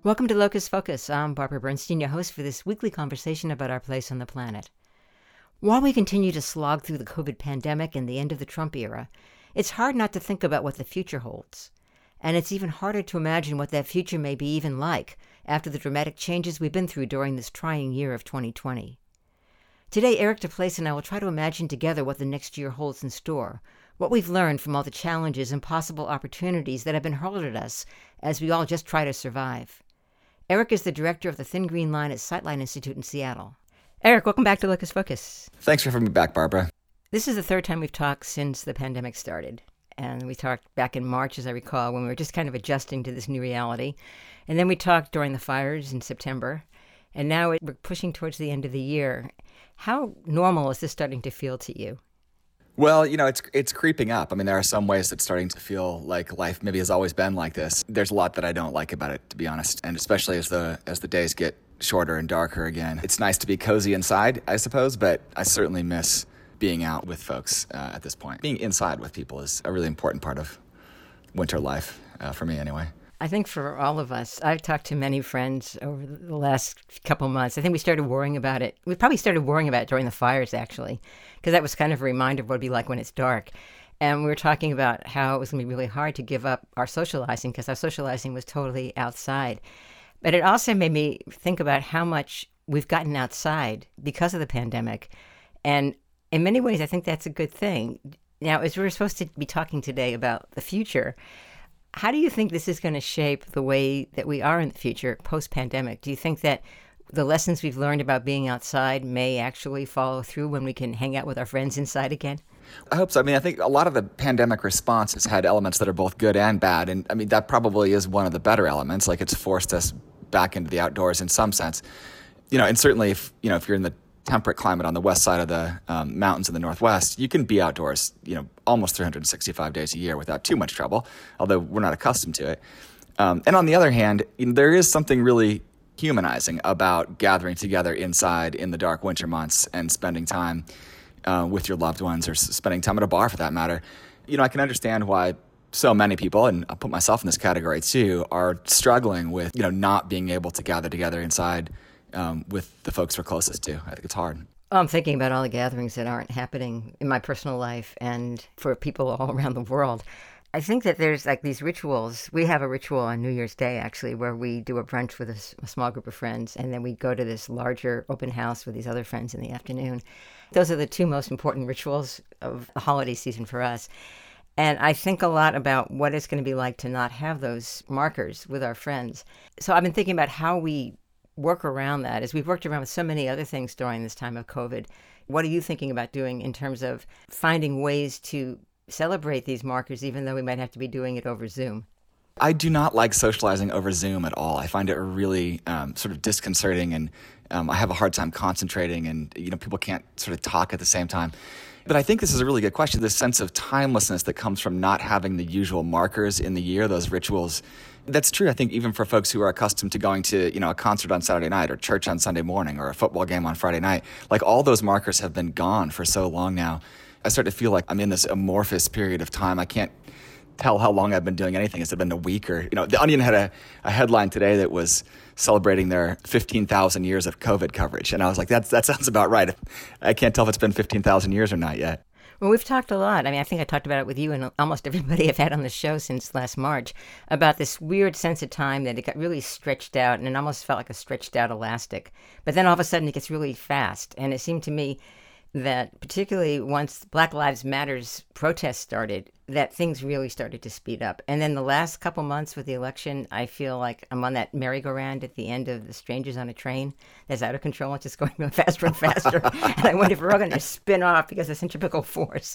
Welcome to Locus Focus. I'm Barbara Bernstein, your host for this weekly conversation about our place on the planet. While we continue to slog through the COVID pandemic and the end of the Trump era, it's hard not to think about what the future holds. And it's even harder to imagine what that future may be even like after the dramatic changes we've been through during this trying year of 2020. Today, Eric DePlace and I will try to imagine together what the next year holds in store, what we've learned from all the challenges and possible opportunities that have been hurled at us as we all just try to survive. Eric is the director of the Thin Green Line at Sightline Institute in Seattle. Eric, welcome back to Locus Focus. Thanks for having me back, Barbara. This is the third time we've talked since the pandemic started. And we talked back in March, as I recall, when we were just kind of adjusting to this new reality. And then we talked during the fires in September. And now we're pushing towards the end of the year. How normal is this starting to feel to you? Well, it's creeping up. I mean, there are some ways it's starting to feel like life maybe has always been like this. There's a lot that I don't like about it, to be honest, and especially as the days get shorter and darker again. It's nice to be cozy inside, I suppose, but I certainly miss being out with folks at this point. Being inside with people is a really important part of winter life, for me anyway. I think for all of us, I've talked to many friends over the last couple months. I think we started worrying about it. We probably started worrying about it during the fires, actually, because that was kind of a reminder of what it'd be like when it's dark. And we were talking about how it was going to be really hard to give up our socializing because our socializing was totally outside. But it also made me think about how much we've gotten outside because of the pandemic. And in many ways, I think that's a good thing. Now, as we're supposed to be talking today about the future, how do you think this is going to shape the way that we are in the future post-pandemic? Do you think that the lessons we've learned about being outside may actually follow through when we can hang out with our friends inside again? I hope so. I mean, I think a lot of the pandemic response has had elements that are both good and bad. And I mean, that probably is one of the better elements. Like, it's forced us back into the outdoors in some sense. And certainly if you're in the temperate climate on the west side of the mountains in the Northwest, you can be outdoors, almost 365 days a year without too much trouble, although we're not accustomed to it. And on the other hand, there is something really humanizing about gathering together inside in the dark winter months and spending time with your loved ones or spending time at a bar for that matter. I can understand why so many people, and I'll put myself in this category too, are struggling with, not being able to gather together inside with the folks we're closest to. I think it's hard. I'm thinking about all the gatherings that aren't happening in my personal life and for people all around the world. I think that there's like these rituals. We have a ritual on New Year's Day, actually, where we do a brunch with a small group of friends, and then we go to this larger open house with these other friends in the afternoon. Those are the two most important rituals of the holiday season for us. And I think a lot about what it's going to be like to not have those markers with our friends. So I've been thinking about how we work around that, as we've worked around with so many other things during this time of COVID. What are you thinking about doing in terms of finding ways to celebrate these markers, even though we might have to be doing it over Zoom? I do not like socializing over Zoom at all. I find it really sort of disconcerting, and I have a hard time concentrating, and people can't sort of talk at the same time. But I think this is a really good question. This sense of timelessness that comes from not having the usual markers in the year, those rituals. That's true, I think, even for folks who are accustomed to going to, a concert on Saturday night or church on Sunday morning or a football game on Friday night. Like, all those markers have been gone for so long now. I start to feel like I'm in this amorphous period of time. I can't tell how long I've been doing anything. Has it been a week or, The Onion had a headline today that was celebrating their 15,000 years of COVID coverage. And I was like, that sounds about right. I can't tell if it's been 15,000 years or not yet. Well, we've talked a lot. I mean, I think I talked about it with you and almost everybody I've had on the show since last March about this weird sense of time that it got really stretched out, and it almost felt like a stretched out elastic. But then all of a sudden it gets really fast. And it seemed to me that particularly once Black Lives Matter's protests started, that things really started to speed up. And then the last couple months with the election, I feel like I'm on that merry-go-round at the end of The Strangers on a Train that's out of control. It's just going faster and faster. And I wonder if we're all going to spin off because of centrifugal force.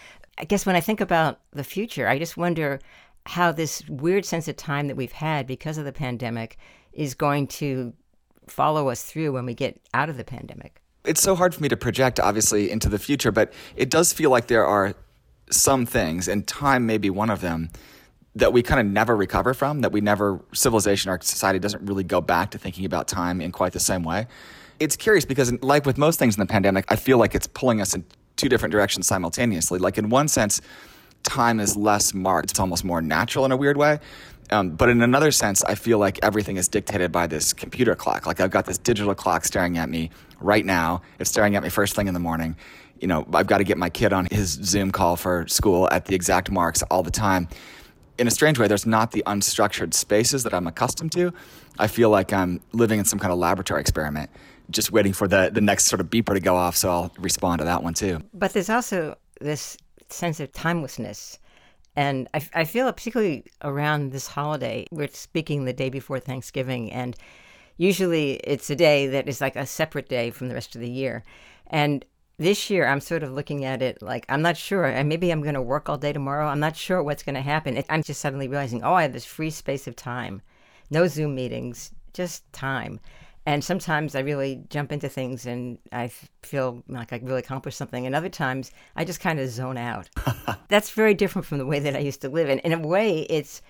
I guess when I think about the future, I just wonder how this weird sense of time that we've had because of the pandemic is going to follow us through when we get out of the pandemic. It's so hard for me to project, obviously, into the future, but it does feel like there are some things, and time may be one of them, that we kind of never recover from, civilization, our society doesn't really go back to thinking about time in quite the same way. It's curious because, like with most things in the pandemic, I feel like it's pulling us in two different directions simultaneously. Like, in one sense, time is less marked. It's almost more natural in a weird way. But in another sense, I feel like everything is dictated by this computer clock. Like I've got this digital clock staring at me right now. It's staring at me first thing in the morning. I've got to get my kid on his Zoom call for school at the exact marks all the time. In a strange way, there's not the unstructured spaces that I'm accustomed to. I feel like I'm living in some kind of laboratory experiment, just waiting for the next sort of beeper to go off, so I'll respond to that one too. But there's also this sense of timelessness. And I feel particularly around this holiday, we're speaking the day before Thanksgiving, and usually it's a day that is like a separate day from the rest of the year. And this year, I'm sort of looking at it like, I'm not sure, and maybe I'm going to work all day tomorrow. I'm not sure what's going to happen. I'm just suddenly realizing, I have this free space of time. No Zoom meetings, just time. And sometimes I really jump into things and I feel like I really accomplished something. And other times I just kind of zone out. That's very different from the way that I used to live. And in a way, it's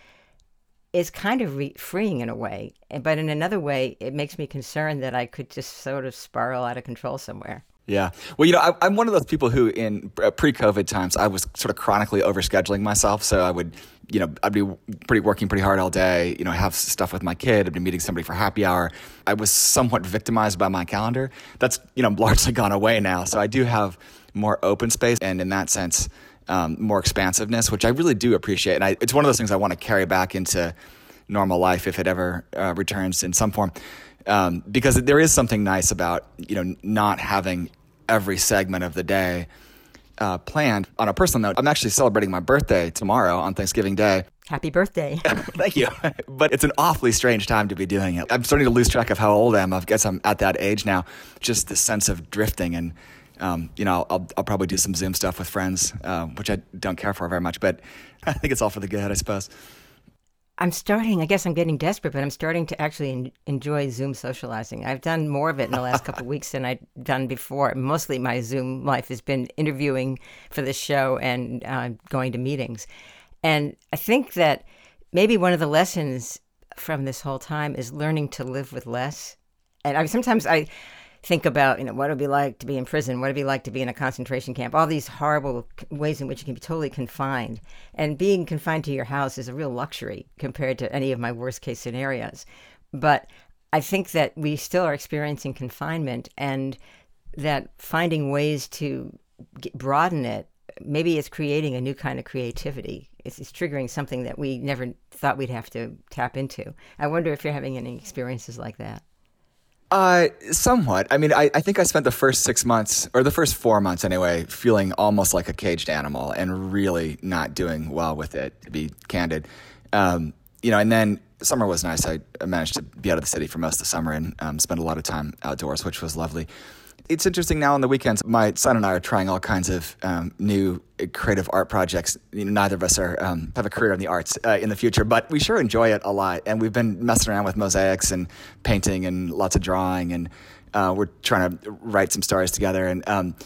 kind of freeing in a way. But in another way, it makes me concerned that I could just sort of spiral out of control somewhere. Yeah. Well, I'm one of those people who in pre-COVID times, I was sort of chronically overscheduling myself. So I would, I'd be working pretty hard all day, have stuff with my kid. I'd be meeting somebody for happy hour. I was somewhat victimized by my calendar. That's, largely gone away now. So I do have more open space and in that sense, more expansiveness, which I really do appreciate. And it's one of those things I want to carry back into normal life if it ever returns in some form. Because there is something nice about, not having every segment of the day planned. On a personal note, I'm actually celebrating my birthday tomorrow on Thanksgiving Day. Happy birthday. Thank you. But it's an awfully strange time to be doing it. I'm starting to lose track of how old I am. I guess I'm at that age now. Just the sense of drifting and, I'll probably do some Zoom stuff with friends, which I don't care for very much, but I think it's all for the good, I suppose. I guess I'm getting desperate, but I'm starting to actually enjoy Zoom socializing. I've done more of it in the last couple of weeks than I'd done before. Mostly my Zoom life has been interviewing for this show and going to meetings. And I think that maybe one of the lessons from this whole time is learning to live with less. And sometimes I think about, what it would be like to be in prison, what it would be like to be in a concentration camp, all these horrible ways in which you can be totally confined. And being confined to your house is a real luxury compared to any of my worst case scenarios. But I think that we still are experiencing confinement and that finding ways to broaden it, maybe it's creating a new kind of creativity. It's triggering something that we never thought we'd have to tap into. I wonder if you're having any experiences like that. Somewhat. I mean, I think I spent the first 6 months, or the first 4 months anyway, feeling almost like a caged animal and really not doing well with it, to be candid. And then summer was nice. I managed to be out of the city for most of the summer and spend a lot of time outdoors, which was lovely. It's interesting now on the weekends, my son and I are trying all kinds of new creative art projects. Neither of us are have a career in the arts in the future, but we sure enjoy it a lot. And we've been messing around with mosaics and painting and lots of drawing, and we're trying to write some stories together and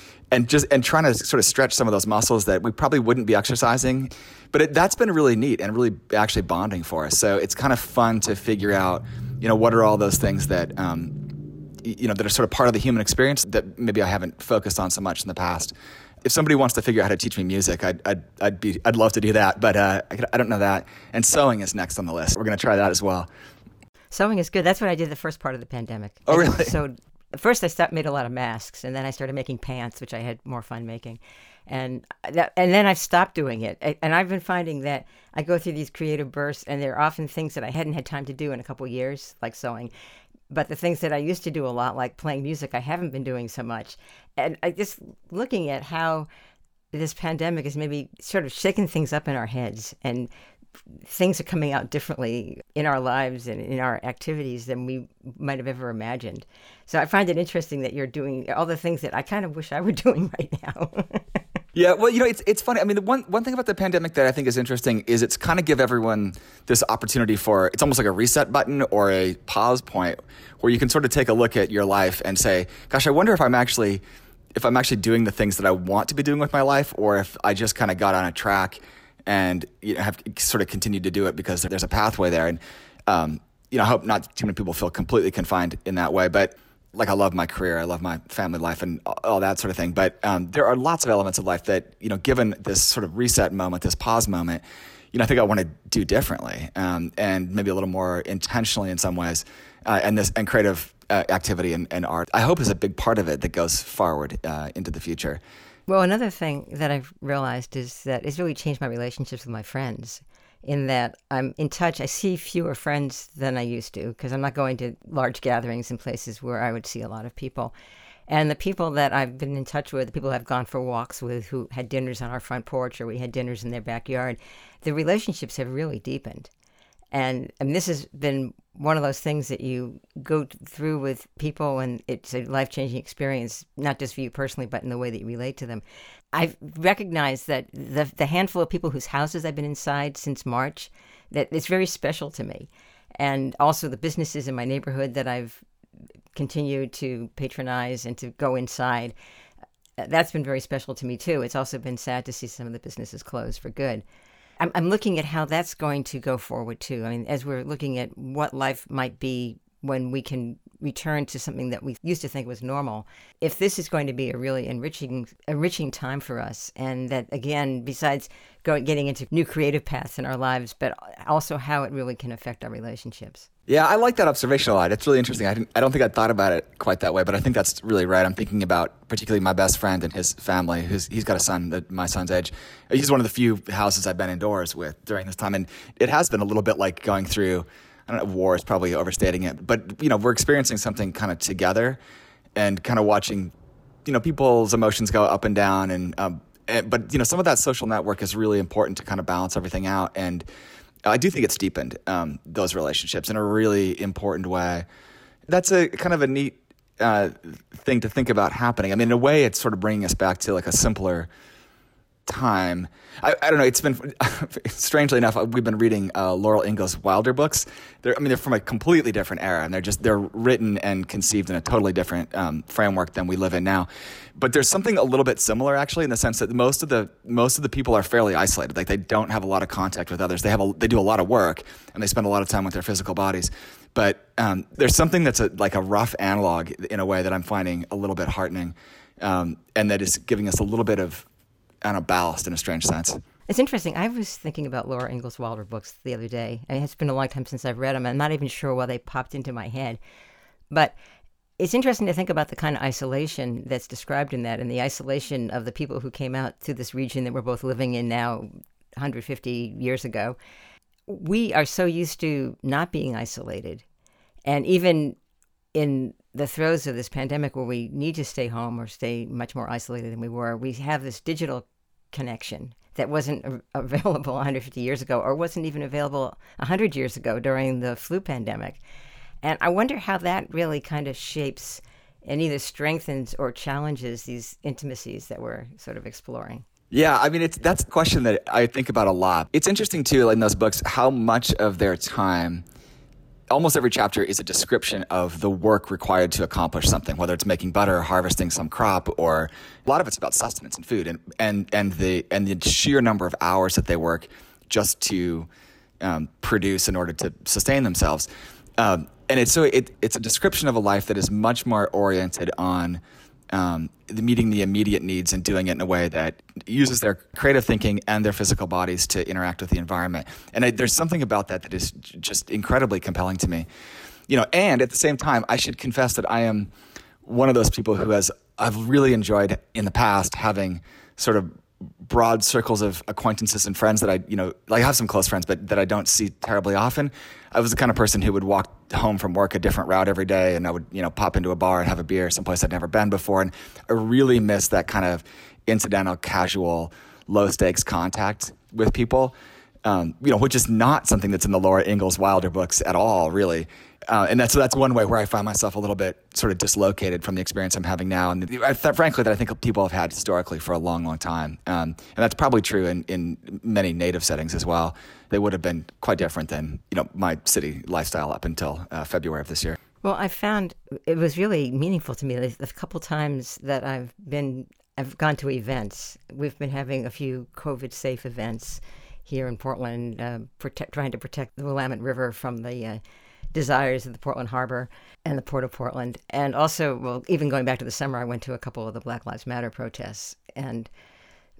trying to sort of stretch some of those muscles that we probably wouldn't be exercising. But that's been really neat and really actually bonding for us. So it's kind of fun to figure out, what are all those things that that are sort of part of the human experience that maybe I haven't focused on so much in the past. If somebody wants to figure out how to teach me music, I'd love to do that, but I don't know that. And sewing is next on the list. We're going to try that as well. Sewing is good. That's what I did the first part of the pandemic. Oh, really? So first I made a lot of masks, and then I started making pants, which I had more fun making. And then I've stopped doing it. And I've been finding that I go through these creative bursts, and there are often things that I hadn't had time to do in a couple of years, like sewing. But the things that I used to do a lot, like playing music, I haven't been doing so much. And I just looking at how this pandemic is maybe sort of shaking things up in our heads, and things are coming out differently in our lives and in our activities than we might have ever imagined. So I find it interesting that you're doing all the things that I kind of wish I were doing right now. Yeah, well, it's funny. I mean, the one thing about the pandemic that I think is interesting is it's kind of give everyone this opportunity for, it's almost like a reset button or a pause point where you can sort of take a look at your life and say, gosh, I wonder if I'm actually doing the things that I want to be doing with my life, or if I just kind of got on a track and have sort of continued to do it because there's a pathway there. And I hope not too many people feel completely confined in that way, but like I love my career, I love my family life and all that sort of thing. But there are lots of elements of life that, given this sort of reset moment, this pause moment, I think I want to do differently, and maybe a little more intentionally in some ways, and creative activity and art, I hope, is a big part of it that goes forward into the future. Well, another thing that I've realized is that it's really changed my relationships with my friends, in that I'm in touch. I see fewer friends than I used to because I'm not going to large gatherings in places where I would see a lot of people. And the people that I've been in touch with, the people I've gone for walks with, who had dinners on our front porch or we had dinners in their backyard, the relationships have really deepened. And this has been one of those things that you go through with people, and it's a life-changing experience, not just for you personally, but in the way that you relate to them. I've recognized that the handful of people whose houses I've been inside since March, that it's very special to me. And also the businesses in my neighborhood that I've continued to patronize and to go inside, that's been very special to me too. It's also been sad to see some of the businesses close for good. I'm looking at how that's going to go forward too. I mean, as we're looking at what life might be when we can return to something that we used to think was normal, if this is going to be a really enriching time for us, and that, again, besides getting into new creative paths in our lives, but also how it really can affect our relationships. Yeah, I like that observation a lot. It's really interesting. I don't think I'd thought about it quite that way, but I think that's really right. I'm thinking about particularly my best friend and his family. He's got a son my son's age. He's one of the few houses I've been indoors with during this time, and it has been a little bit like going through, I don't know, war is probably overstating it, but we're experiencing something kind of together, and kind of watching, people's emotions go up and down, but some of that social network is really important to kind of balance everything out, and I do think it's deepened those relationships in a really important way. That's a kind of a neat thing to think about happening. I mean, in a way, it's sort of bringing us back to like a simpler time. I don't know. It's been, strangely enough, we've been reading Laurel Ingalls Wilder books. They're from a completely different era, and they're written and conceived in a totally different framework than we live in now. But there's something a little bit similar, actually, in the sense that most of the people are fairly isolated. Like, they don't have a lot of contact with others. They do a lot of work, and they spend a lot of time with their physical bodies. But there's something that's like a rough analog in a way that I'm finding a little bit heartening, and that is giving us a little bit of ballast in a strange sense. It's interesting. I was thinking about Laura Ingalls Wilder books the other day. I mean, it's been a long time since I've read them. I'm not even sure why they popped into my head. But it's interesting to think about the kind of isolation that's described in that, and the isolation of the people who came out to this region that we're both living in now 150 years ago. We are so used to not being isolated. And even in the throes of this pandemic, where we need to stay home or stay much more isolated than we were, we have this digital connection that wasn't available 150 years ago, or wasn't even available 100 years ago during the flu pandemic. And I wonder how that really kind of shapes and either strengthens or challenges these intimacies that we're sort of exploring. Yeah, I mean, that's a question that I think about a lot. It's interesting, too, in those books, how much of their time, almost every chapter, is a description of the work required to accomplish something, whether it's making butter or harvesting some crop, or a lot of it's about sustenance and food, and the sheer number of hours that they work just to produce in order to sustain themselves. And it's a description of a life that is much more oriented on meeting the immediate needs and doing it in a way that uses their creative thinking and their physical bodies to interact with the environment. And there's something about that is just incredibly compelling to me. And at the same time, I should confess that I am one of those people I've really enjoyed in the past having sort of broad circles of acquaintances and friends that I have some close friends, but that I don't see terribly often. I was the kind of person who would walk home from work a different route every day, and I would, pop into a bar and have a beer someplace I'd never been before. And I really miss that kind of incidental, casual, low stakes contact with people, which is not something that's in the Laura Ingalls Wilder books at all, really. And that's one way where I find myself a little bit sort of dislocated from the experience I'm having now. And frankly, that I think people have had historically for a long, long time. And that's probably true in many native settings as well. They would have been quite different than, my city lifestyle up until February of this year. Well, I found it was really meaningful to me the couple times that I've gone to events. We've been having a few COVID-safe events here in Portland, trying to protect the Willamette River from the desires of the Portland Harbor and the Port of Portland. And also, even going back to the summer, I went to a couple of the Black Lives Matter protests. And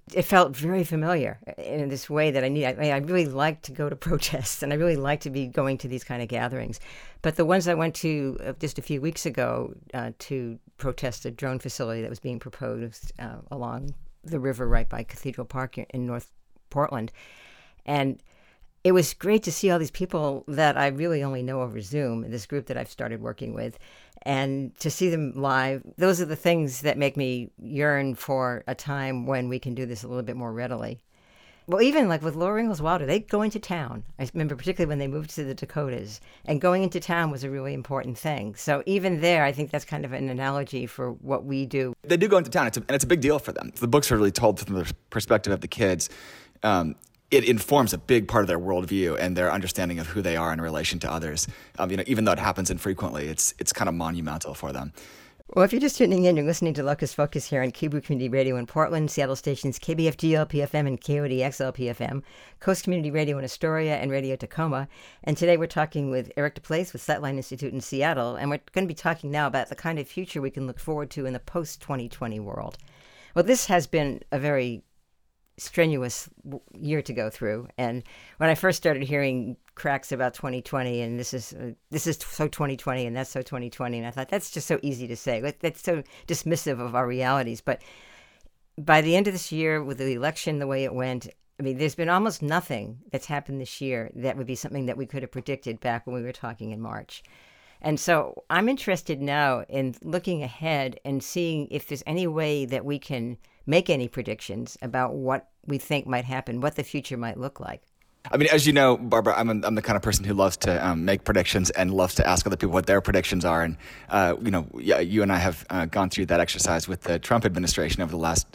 It felt very familiar in this way that I really like to go to protests, and I really like to be going to these kind of gatherings. But the ones I went to just a few weeks ago to protest a drone facility that was being proposed along the river right by Cathedral Park in North Portland. And it was great to see all these people that I really only know over Zoom, this group that I've started working with, and to see them live. Those are the things that make me yearn for a time when we can do this a little bit more readily. Well, even like with Laura Ingalls Wilder, they go into town. I remember particularly when they moved to the Dakotas, and going into town was a really important thing. So even there, I think that's kind of an analogy for what we do. They do go into town, and it's a big deal for them. The books are really told from the perspective of the kids. It informs a big part of their worldview and their understanding of who they are in relation to others. Even though it happens infrequently, it's kind of monumental for them. Well, if you're just tuning in, you're listening to Locus Focus here on KBOO Community Radio in Portland, Seattle stations KBFG-LP-FM and KODX-LP-FM, Coast Community Radio in Astoria and Radio Tacoma. And today we're talking with Eric DePlace with Sightline Institute in Seattle, and we're going to be talking now about the kind of future we can look forward to in the post-2020 world. Well, this has been a very strenuous year to go through, and when I first started hearing cracks about 2020 and this is so 2020 and that's so 2020, and I thought that's just so easy to say, that's so dismissive of our realities. But by the end of this year, with the election the way it went, I mean, there's been almost nothing that's happened this year that would be something that we could have predicted back when we were talking in March. And so I'm interested now in looking ahead and seeing if there's any way that we can make any predictions about what we think might happen, what the future might look like. I mean, as you know, Barbara, I'm the kind of person who loves to make predictions and loves to ask other people what their predictions are. And, you and I have gone through that exercise with the Trump administration over the last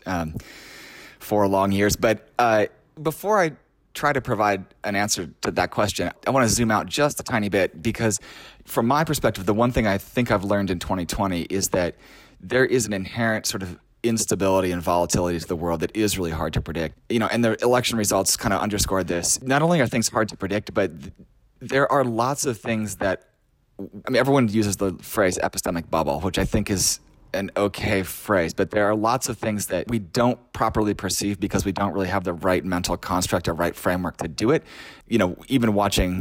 4 long years. But before I try to provide an answer to that question, I want to zoom out just a tiny bit, because from my perspective, the one thing I think I've learned in 2020 is that there is an inherent sort of instability and volatility to the world that is really hard to predict. And the election results kind of underscored this. Not only are things hard to predict, but there are lots of things that, everyone uses the phrase epistemic bubble, which I think is an okay phrase, but there are lots of things that we don't properly perceive because we don't really have the right mental construct or right framework to do it. Even watching,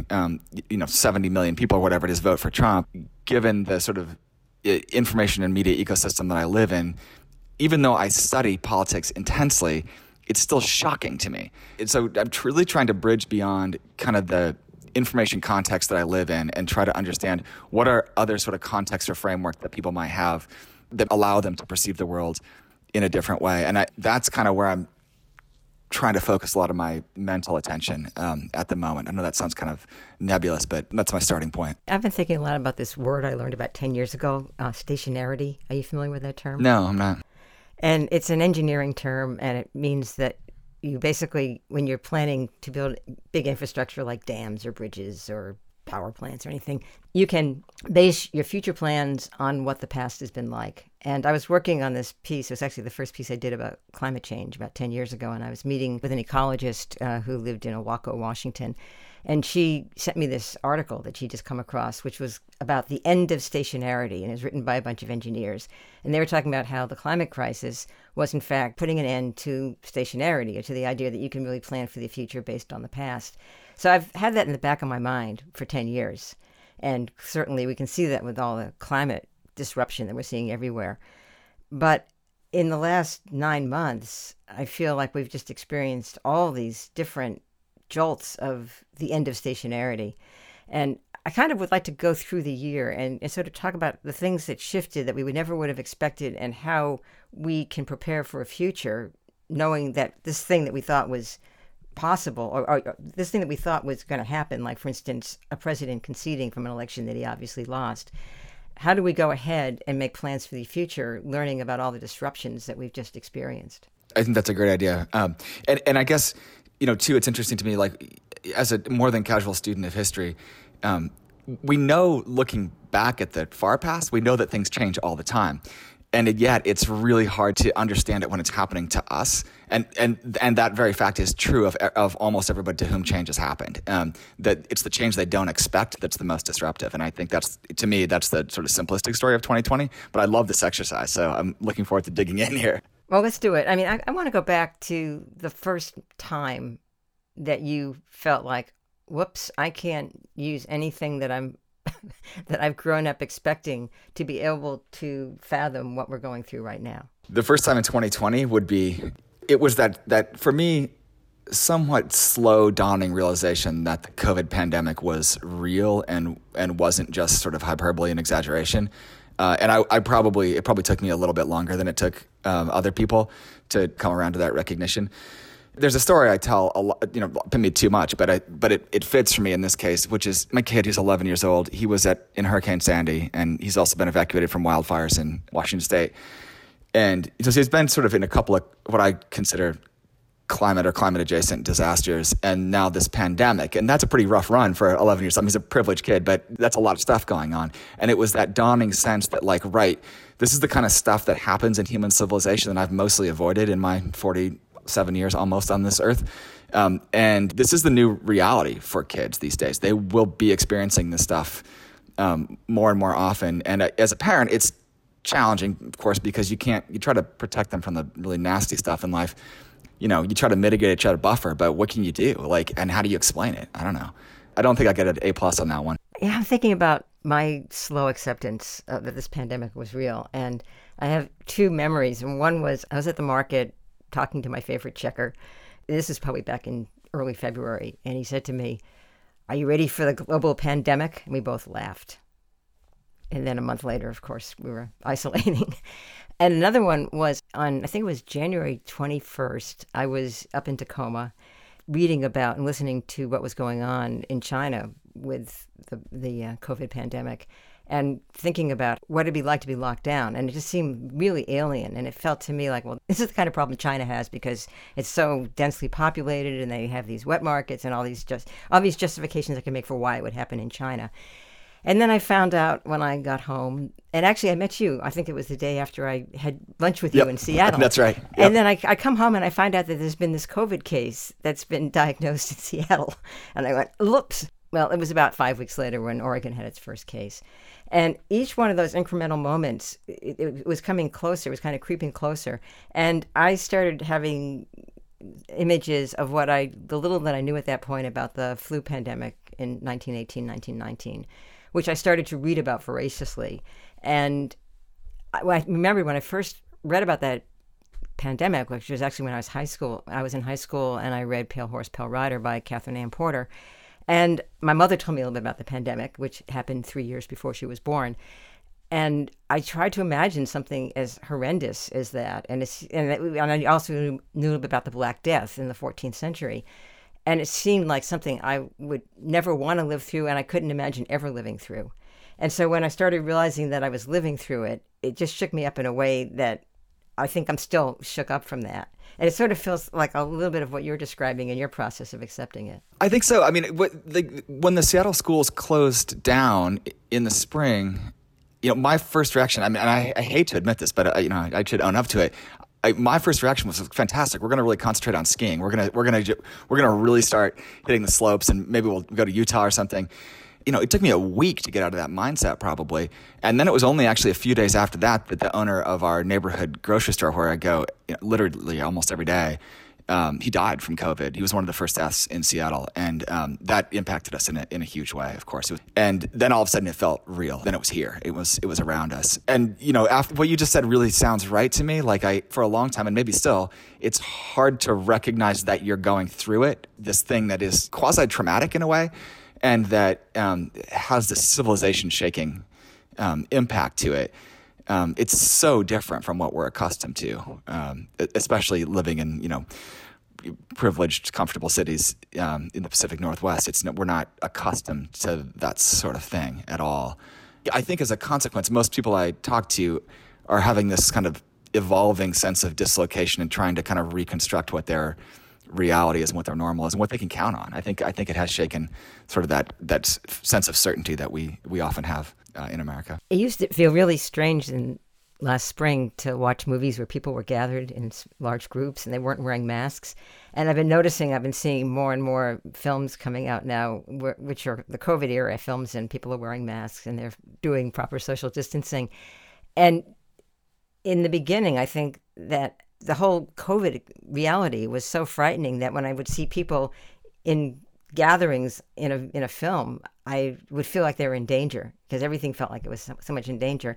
70 million people or whatever it is vote for Trump, given the sort of information and media ecosystem that I live in, even though I study politics intensely, it's still shocking to me. And so I'm truly trying to bridge beyond kind of the information context that I live in and try to understand what are other sort of contexts or framework that people might have that allow them to perceive the world in a different way. And that's kind of where I'm trying to focus a lot of my mental attention at the moment. I know that sounds kind of nebulous, but that's my starting point. I've been thinking a lot about this word I learned about 10 years ago, stationarity. Are you familiar with that term? No, I'm not. And it's an engineering term, and it means that you basically, when you're planning to build big infrastructure like dams or bridges or power plants or anything, you can base your future plans on what the past has been like. And I was working on this piece. It was actually the first piece I did about climate change about 10 years ago. And I was meeting with an ecologist who lived in Owaco, Washington. And she sent me this article that she'd just come across, which was about the end of stationarity, and it was written by a bunch of engineers. And they were talking about how the climate crisis was, in fact, putting an end to stationarity, or to the idea that you can really plan for the future based on the past. So I've had that in the back of my mind for 10 years. And certainly we can see that with all the climate disruption that we're seeing everywhere. But in the last 9 months, I feel like we've just experienced all these different jolts of the end of stationarity. And I kind of would like to go through the year and sort of talk about the things that shifted that we never would have expected, and how we can prepare for a future knowing that this thing that we thought was possible, or this thing that we thought was going to happen, like, for instance, a president conceding from an election that he obviously lost. How do we go ahead and make plans for the future, learning about all the disruptions that we've just experienced? I think that's a great idea. And I guess, too, it's interesting to me, like, as a more than casual student of history, we know, looking back at the far past, we know that things change all the time. And yet it's really hard to understand it when it's happening to us. And that very fact is true of almost everybody to whom change has happened. That it's the change they don't expect that's the most disruptive. And I think to me, that's the sort of simplistic story of 2020. But I love this exercise, so I'm looking forward to digging in here. Well, let's do it. I mean, I want to go back to the first time that you felt like, whoops, I can't use anything that I'm that I've grown up expecting to be able to fathom what we're going through right now. The first time in 2020 would be, it was that for me, somewhat slow dawning realization that the COVID pandemic was real and wasn't just sort of hyperbole and exaggeration. And it probably took me a little bit longer than it took other people to come around to that recognition. There's a story I tell a lot, maybe too much, but it fits for me in this case, which is my kid, who's 11 years old. He was in Hurricane Sandy, and he's also been evacuated from wildfires in Washington State. And so he's been sort of in a couple of what I consider climate or climate adjacent disasters, and now this pandemic. And that's a pretty rough run for 11 years. I mean, he's a privileged kid, but that's a lot of stuff going on. And it was that dawning sense that, like, right, this is the kind of stuff that happens in human civilization that I've mostly avoided in my 47 years almost on this earth. And this is the new reality for kids these days. They will be experiencing this stuff more and more often. And as a parent, it's challenging, of course, because you try to protect them from the really nasty stuff in life. You try to mitigate it, try to buffer, but what can you do? And how do you explain it? I don't know. I don't think I get an A+ on that one. Yeah, I'm thinking about my slow acceptance that this pandemic was real. And I have two memories. And one was I was at the market talking to my favorite checker. This is probably back in early February. And he said to me, "Are you ready for the global pandemic?" And we both laughed. And then a month later, of course, we were isolating. And another one was I think it was January 21st. I was up in Tacoma reading about and listening to what was going on in China with the COVID pandemic and thinking about what it'd be like to be locked down. And it just seemed really alien. And it felt to me like, well, this is the kind of problem China has because it's so densely populated and they have these wet markets and all these justifications I can make for why it would happen in China. And then I found out when I got home, and actually I met you, I think it was the day after I had lunch with you in Seattle. That's right. Yep. And then I come home and I find out that there's been this COVID case that's been diagnosed in Seattle. And I went, oops. Well, it was about 5 weeks later when Oregon had its first case. And each one of those incremental moments, it was coming closer, it was kind of creeping closer. And I started having images of the little that I knew at that point about the flu pandemic in 1918, 1919. Which I started to read about voraciously. And I remember when I first read about that pandemic, which was actually when I was in high school, and I read Pale Horse, Pale Rider by Catherine Ann Porter. And my mother told me a little bit about the pandemic, which happened 3 years before she was born. And I tried to imagine something as horrendous as that. And I also knew a little bit about the Black Death in the 14th century. And it seemed like something I would never want to live through, and I couldn't imagine ever living through. And so when I started realizing that I was living through it, it just shook me up in a way that I think I'm still shook up from that. And it sort of feels like a little bit of what you're describing in your process of accepting it. I think so. I mean, when the Seattle schools closed down in the spring, my first reaction, I mean, and I hate to admit this, but I should own up to it. My first reaction was fantastic. We're going to really concentrate on skiing. We're going to really start hitting the slopes, and maybe we'll go to Utah or something. It took me a week to get out of that mindset probably. And then it was only actually a few days after that the owner of our neighborhood grocery store where I go literally almost every day, he died from COVID. He was one of the first deaths in Seattle. And that impacted us in a huge way, of course. And then all of a sudden it felt real. Then it was here. It was around us. And, after what you just said really sounds right to me. Like for a long time, and maybe still, it's hard to recognize that you're going through it, this thing that is quasi-traumatic in a way, and that has this civilization-shaking impact to it. It's so different from what we're accustomed to, especially living in, privileged, comfortable cities in the Pacific Northwest. We're not accustomed to that sort of thing at all. I think as a consequence, most people I talk to are having this kind of evolving sense of dislocation and trying to kind of reconstruct what their reality is and what their normal is and what they can count on. I think it has shaken sort of that sense of certainty that we often have in America. It used to feel really strange in last spring to watch movies where people were gathered in large groups and they weren't wearing masks. And I've been seeing more and more films coming out now, which are the COVID era films, and people are wearing masks and they're doing proper social distancing. And in the beginning, I think that the whole COVID reality was so frightening that when I would see people in gatherings in a film, I would feel like they were in danger because everything felt like it was so much in danger.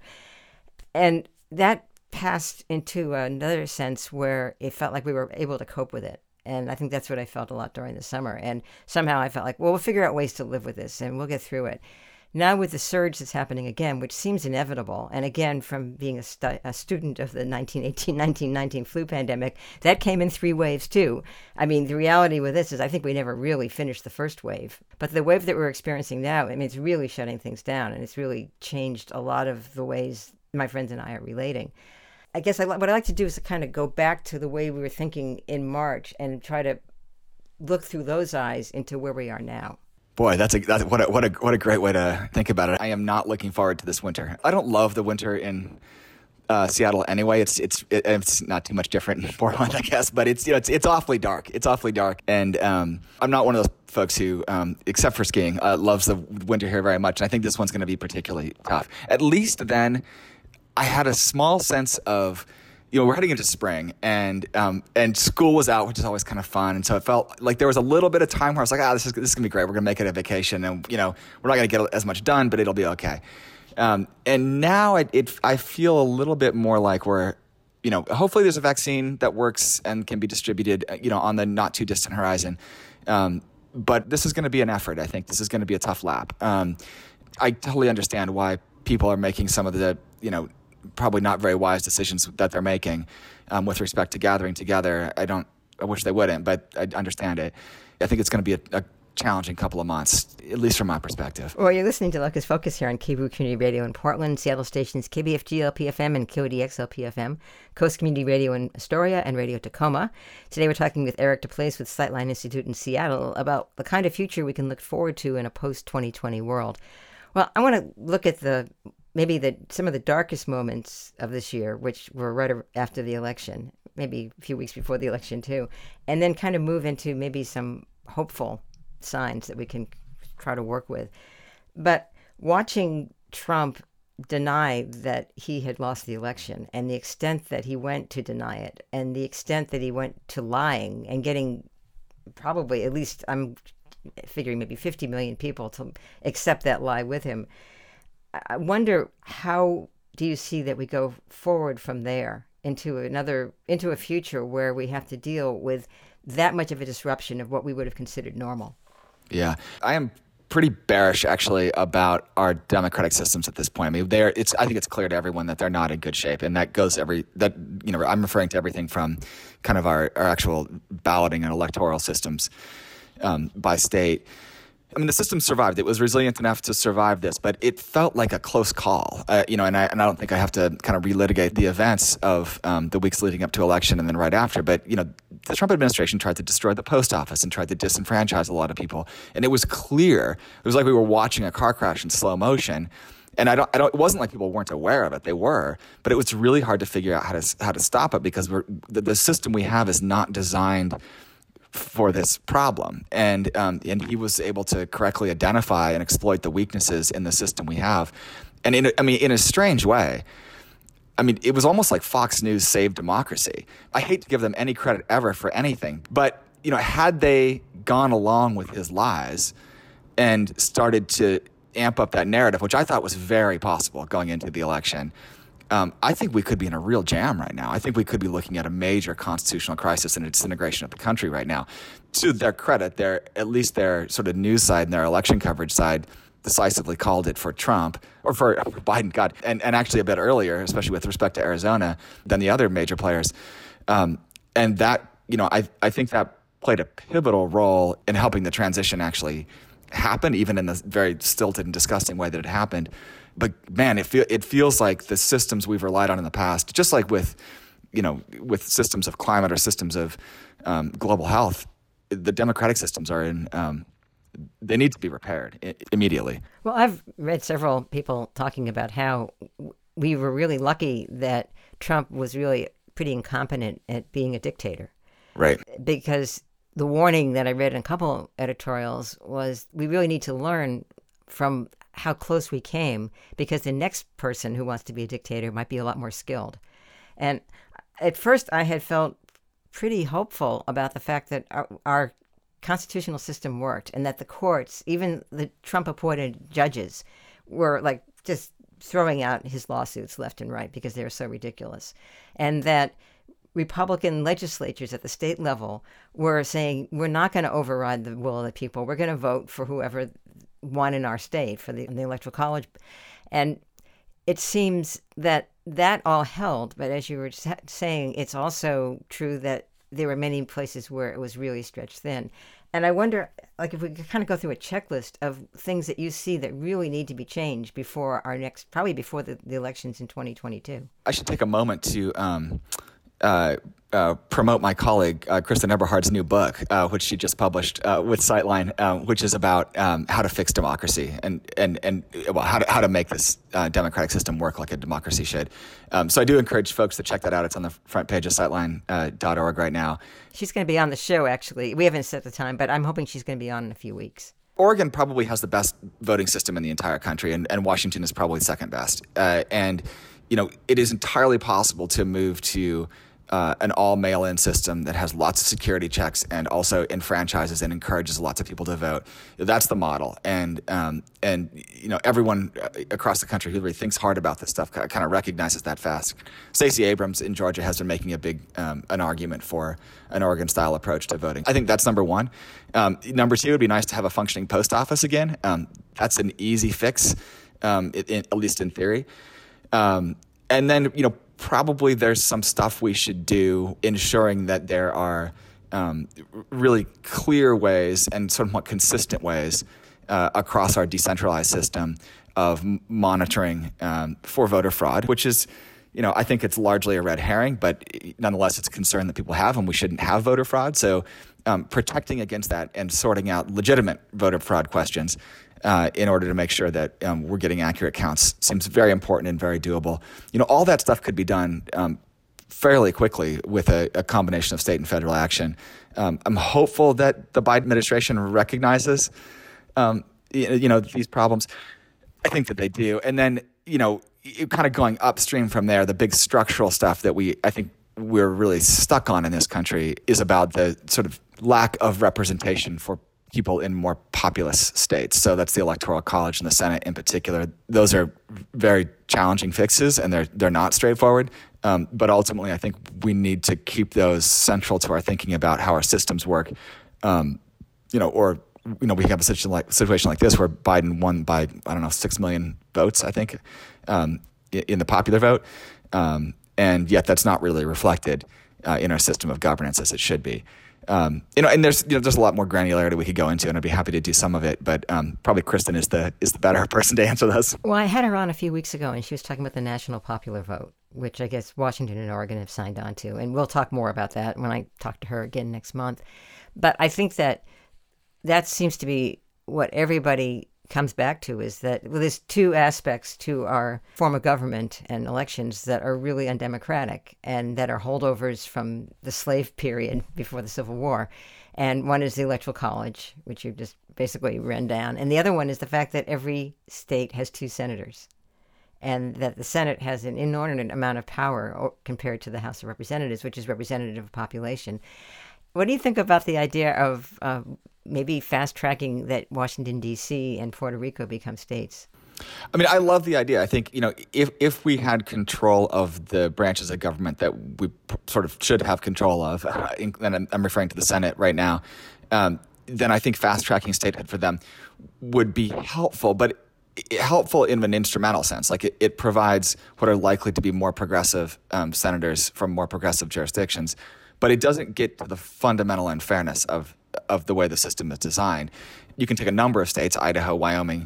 And that passed into another sense where it felt like we were able to cope with it. And I think that's what I felt a lot during the summer. And somehow I felt like, well, we'll figure out ways to live with this and we'll get through it. Now with the surge that's happening again, which seems inevitable, and again, from being a student of the 1918-1919 flu pandemic, that came in 3 waves too. I mean, the reality with this is I think we never really finished the first wave. But the wave that we're experiencing now, I mean, it's really shutting things down, and it's really changed a lot of the ways my friends and I are relating. I guess what I like to do is to kind of go back to the way we were thinking in March and try to look through those eyes into where we are now. Boy, what a great way to think about it. I am not looking forward to this winter. I don't love the winter in Seattle anyway. It's not too much different in Portland, I guess, but it's awfully dark. It's awfully dark, and I'm not one of those folks who, except for skiing, loves the winter here very much. And I think this one's going to be particularly tough. At least then, I had a small sense of, we're heading into spring, and school was out, which is always kind of fun. And so it felt like there was a little bit of time where I was like, this is going to be great. We're going to make it a vacation, and we're not going to get as much done, but it'll be okay. And now I feel a little bit more like we're, hopefully there's a vaccine that works and can be distributed, on the not too distant horizon. But this is going to be an effort. I think this is going to be a tough lap. I totally understand why people are making some of the, probably not very wise decisions that they're making with respect to gathering together. I wish they wouldn't, but I understand it. I think it's going to be a challenging couple of months, at least from my perspective. Well, you're listening to Locus Focus here on KBOO Community Radio in Portland, Seattle stations KBFG-LP-FM and KODX-LP-FM, Coast Community Radio in Astoria, and Radio Tacoma. Today we're talking with Eric DePlace with Sightline Institute in Seattle about the kind of future we can look forward to in a post-2020 world. Well, I want to look at some of the darkest moments of this year, which were right after the election, maybe a few weeks before the election too, and then kind of move into maybe some hopeful signs that we can try to work with. But watching Trump deny that he had lost the election, and the extent that he went to deny it, and the extent that he went to lying and getting probably, at least I'm figuring maybe 50 million people to accept that lie with him. I wonder, how do you see that we go forward from there into a future where we have to deal with that much of a disruption of what we would have considered normal? Yeah, I am pretty bearish actually about our democratic systems at this point. I mean, I think it's clear to everyone that they're not in good shape, and that goes I'm referring to everything from kind of our actual balloting and electoral systems by state. I mean, the system survived. It was resilient enough to survive this, but it felt like a close call. And I don't think I have to kind of relitigate the events of the weeks leading up to election and then right after. But the Trump administration tried to destroy the post office and tried to disenfranchise a lot of people, and it was clear. It was like we were watching a car crash in slow motion. And it wasn't like people weren't aware of it. They were, but it was really hard to figure out how to stop it because the system we have is not designed for this problem, and he was able to correctly identify and exploit the weaknesses in the system we have, and in a strange way, it was almost like Fox News saved democracy. I hate to give them any credit ever for anything, but had they gone along with his lies and started to amp up that narrative, which I thought was very possible going into the election, I think we could be in a real jam right now. I think we could be looking at a major constitutional crisis and a disintegration of the country right now. To their credit, at least their sort of news side and their election coverage side decisively called it for Trump, or for Biden, God, and actually a bit earlier, especially with respect to Arizona, than the other major players. And that, I think that played a pivotal role in helping the transition actually happen, even in the very stilted and disgusting way that it happened. But man, it feels like the systems we've relied on in the past, just like with systems of climate or systems of global health, the democratic systems are they need to be repaired immediately. Well, I've read several people talking about how we were really lucky that Trump was really pretty incompetent at being a dictator. Right. Because the warning that I read in a couple editorials was we really need to learn from how close we came, because the next person who wants to be a dictator might be a lot more skilled. And at first I had felt pretty hopeful about the fact that our constitutional system worked and that the courts, even the Trump-appointed judges, were like just throwing out his lawsuits left and right because they were so ridiculous. And that Republican legislatures at the state level were saying, we're not going to override the will of the people. We're going to vote for whoever won in our state for the Electoral College. And it seems that all held. But as you were saying, it's also true that there were many places where it was really stretched thin. And I wonder, like, if we could kind of go through a checklist of things that you see that really need to be changed before probably before the elections in 2022. I should take a moment to promote my colleague, Kristen Eberhard's new book, which she just published with Sightline, which is about how to fix democracy and well, how to make this democratic system work like a democracy should. So I do encourage folks to check that out. It's on the front page of Sightline.org right now. She's going to be on the show, actually. We haven't set the time, but I'm hoping she's going to be on in a few weeks. Oregon probably has the best voting system in the entire country, and Washington is probably second best. And, it is entirely possible to move to an all mail-in system that has lots of security checks and also enfranchises and encourages lots of people to vote. That's the model. And everyone across the country who really thinks hard about this stuff kind of recognizes that fast. Stacey Abrams in Georgia has been making a big an argument for an Oregon-style approach to voting. I think that's number one. Number two, it would be nice to have a functioning post office again. That's an easy fix, at least in theory. And then, probably there's some stuff we should do ensuring that there are really clear ways and somewhat consistent ways across our decentralized system of monitoring for voter fraud, which is, I think it's largely a red herring, but nonetheless, it's a concern that people have, and we shouldn't have voter fraud. So protecting against that and sorting out legitimate voter fraud questions in order to make sure that we're getting accurate counts seems very important and very doable. All that stuff could be done fairly quickly with a combination of state and federal action. I'm hopeful that the Biden administration recognizes, these problems. I think that they do. And then, kind of going upstream from there, the big structural stuff that I think we're really stuck on in this country is about the sort of lack of representation for people in more populous states. So that's the Electoral College and the Senate in particular. Those are very challenging fixes, and they're not straightforward. But ultimately, I think we need to keep those central to our thinking about how our systems work. We have a situation like this where Biden won by, 6 million votes, I think, in the popular vote. And yet that's not really reflected in our system of governance as it should be. And there's a lot more granularity we could go into, and I'd be happy to do some of it. But probably Kristen is the better person to answer those. Well, I had her on a few weeks ago, and she was talking about the national popular vote, which I guess Washington and Oregon have signed on to. And we'll talk more about that when I talk to her again next month. But I think that seems to be what everybody comes back to, is that there's two aspects to our form of government and elections that are really undemocratic and that are holdovers from the slave period before the Civil War. And one is the Electoral College, which you just basically ran down. And the other one is the fact that every state has 2 senators, and that the Senate has an inordinate amount of power compared to the House of Representatives, which is representative of population. What do you think about the idea of maybe fast-tracking that Washington, D.C. and Puerto Rico become states? I mean, I love the idea. I think, if we had control of the branches of government that we sort of should have control of, and I'm referring to the Senate right now, then I think fast-tracking statehood for them would be helpful, but helpful in an instrumental sense. Like it provides what are likely to be more progressive senators from more progressive jurisdictions, but it doesn't get to the fundamental unfairness of the way the system is designed. You can take a number of states, Idaho, Wyoming,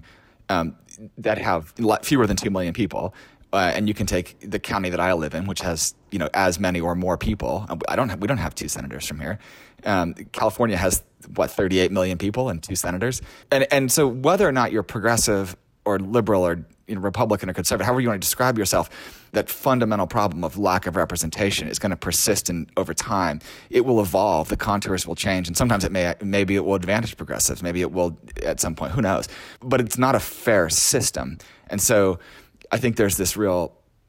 that have fewer than 2 million people, and you can take the county that I live in, which has as many or more people. We don't have 2 senators from here. California has 38 million people and 2 senators, and so whether or not you're progressive or liberal or Republican or conservative, however you want to describe yourself, that fundamental problem of lack of representation is going to persist over time. It will evolve, the contours will change, and sometimes maybe it will advantage progressives, maybe it will at some point, who knows. But it's not a fair system. And so I think there's this real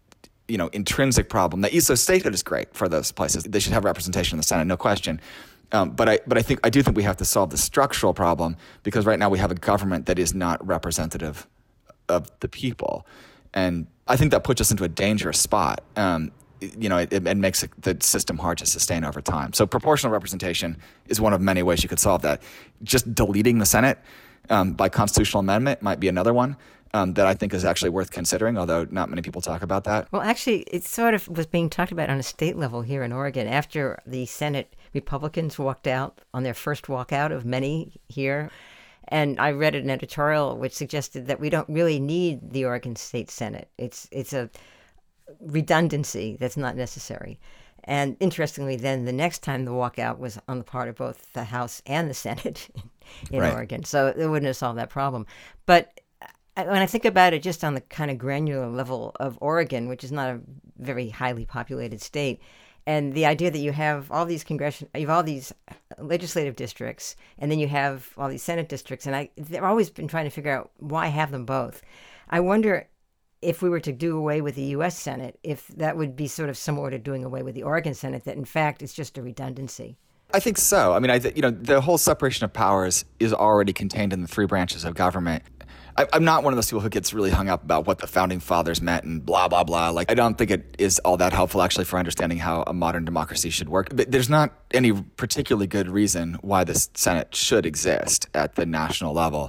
intrinsic problem. That so statehood is great for those places. They should have representation in the Senate, no question. But I do think we have to solve the structural problem, because right now we have a government that is not representative of the people, and I think that puts us into a dangerous spot. It makes the system hard to sustain over time. So proportional representation is one of many ways you could solve that. Just deleting the Senate by constitutional amendment might be another one that I think is actually worth considering, although not many people talk about that. Well, actually, it sort of was being talked about on a state level here in Oregon after the Senate Republicans walked out on their first walkout of many here. And I read an editorial which suggested that we don't really need the Oregon State Senate. It's a redundancy that's not necessary. And interestingly, then the next time the walkout was on the part of both the House and the Senate in Right. Oregon. So it wouldn't have solved that problem. But when I think about it just on the kind of granular level of Oregon, which is not a very highly populated state, and the idea that you have all these you have all these legislative districts, and then you have all these Senate districts, and they've always been trying to figure out why have them both. I wonder if we were to do away with the U.S. Senate, if that would be sort of similar to doing away with the Oregon Senate, that in fact it's just a redundancy. I think so. I mean, the whole separation of powers is already contained in the three branches of government. I'm not one of those people who gets really hung up about what the founding fathers meant and blah, blah, blah. Like, I don't think it is all that helpful, actually, for understanding how a modern democracy should work. But there's not any particularly good reason why the Senate should exist at the national level.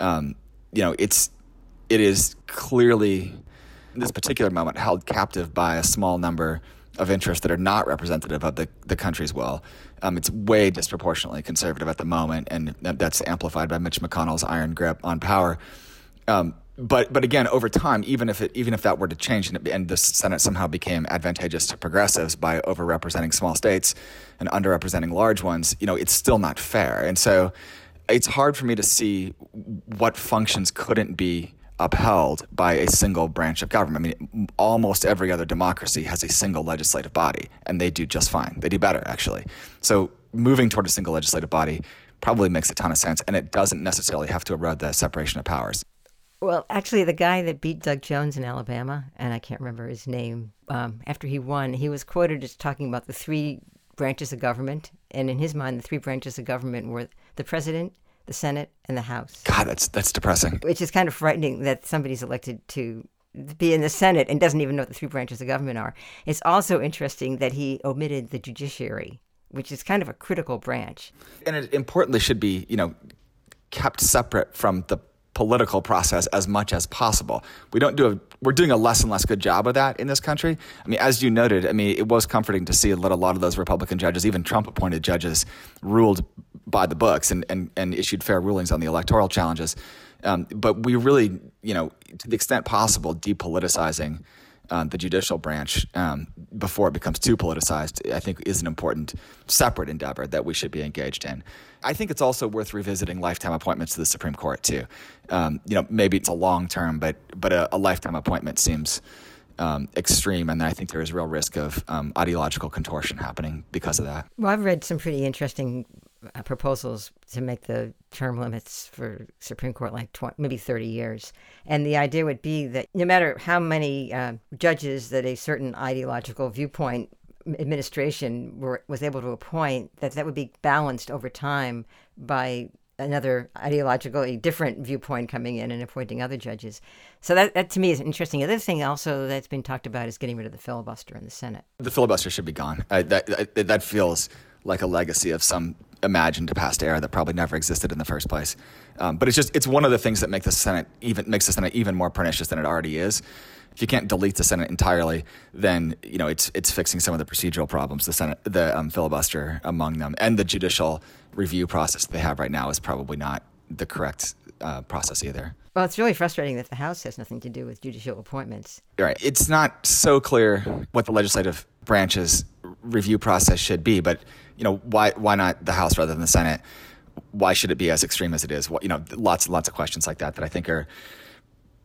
It is clearly, in this particular moment, held captive by a small number of interests that are not representative of the country's will. It's way disproportionately conservative at the moment, and that's amplified by Mitch McConnell's iron grip on power. But again, over time, even if that were to change and the Senate somehow became advantageous to progressives by overrepresenting small states and underrepresenting large ones, it's still not fair. And so it's hard for me to see what functions couldn't be upheld by a single branch of government. I mean, almost every other democracy has a single legislative body, and they do just fine. They do better, actually. So moving toward a single legislative body probably makes a ton of sense, and it doesn't necessarily have to erode the separation of powers. Well, actually, the guy that beat Doug Jones in Alabama, and I can't remember his name, after he won, he was quoted as talking about the three branches of government, and in his mind, the three branches of government were the president, the Senate, and the House. God, that's depressing. Which is kind of frightening that somebody's elected to be in the Senate and doesn't even know what the three branches of government are. It's also interesting that he omitted the judiciary, which is kind of a critical branch. And it importantly should be, kept separate from the political process as much as possible. We're doing a less and less good job of that in this country. I mean, as you noted, it was comforting to see that a lot of those Republican judges, even Trump-appointed judges, ruled by the books and issued fair rulings on the electoral challenges. But we really, to the extent possible, depoliticizing the judicial branch before it becomes too politicized, I think is an important separate endeavor that we should be engaged in. I think it's also worth revisiting lifetime appointments to the Supreme Court too. Maybe it's a long term, but a lifetime appointment seems extreme, and I think there is real risk of ideological contortion happening because of that. Well, I've read some pretty interesting proposals to make the term limits for Supreme Court like maybe 30 years. And the idea would be that no matter how many judges that a certain ideological viewpoint administration was able to appoint, that would be balanced over time by another ideologically different viewpoint coming in and appointing other judges. So that to me is interesting. The other thing also that's been talked about is getting rid of the filibuster in the Senate. The filibuster should be gone. That feels like a legacy of some imagined past era that probably never existed in the first place. But it's one of the things that makes the Senate even more pernicious than it already is. If you can't delete the Senate entirely, then it's fixing some of the procedural problems the filibuster among them, and the judicial review process they have right now is probably not the correct process either. Well, it's really frustrating that the House has nothing to do with judicial appointments. Right. It's not so clear what the legislative branch's review process should be, but why not the House rather than the Senate? Why should it be as extreme as it is? Lots and lots of questions like that I think are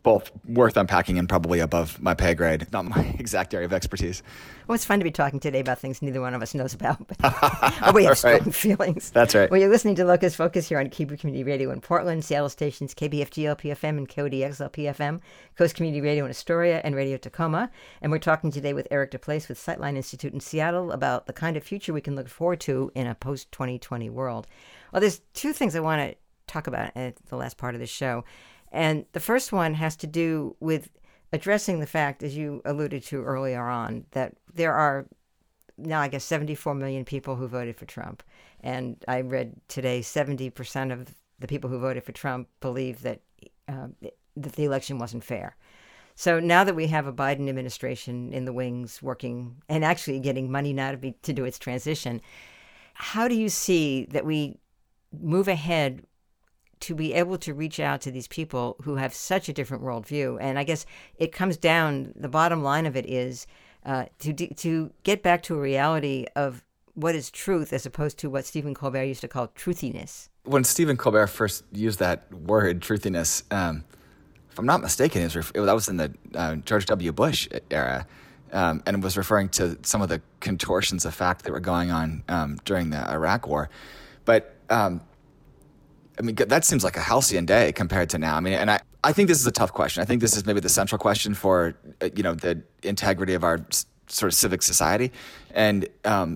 both worth unpacking and probably above my pay grade, not my exact area of expertise. Well, it's fun to be talking today about things neither one of us knows about, but we have strong feelings. That's right. Well, you're listening to Locus Focus here on KBOO Community Radio in Portland, Seattle stations KBFG-LP-FM and KODX-LP-FM, Coast Community Radio in Astoria, and Radio Tacoma. And we're talking today with Eric DePlace with Sightline Institute in Seattle about the kind of future we can look forward to in a post-2020 world. Well, there's two things I want to talk about at the last part of the show. And the first one has to do with addressing the fact, as you alluded to earlier on, that there are now, I guess, 74 million people who voted for Trump. And I read today 70% of the people who voted for Trump believe that the election wasn't fair. So now that we have a Biden administration in the wings working and actually getting money now to do its transition, how do you see that we move ahead to be able to reach out to these people who have such a different worldview? And I guess it comes down, the bottom line of it is to get back to a reality of what is truth as opposed to what Stephen Colbert used to call truthiness. When Stephen Colbert first used that word, truthiness, if I'm not mistaken, that was in the George W. Bush era, and was referring to some of the contortions of fact that were going on during the Iraq War. But I mean, that seems like a halcyon day compared to now. I mean, and I think this is a tough question. I think this is maybe the central question for, the integrity of our sort of civic society. And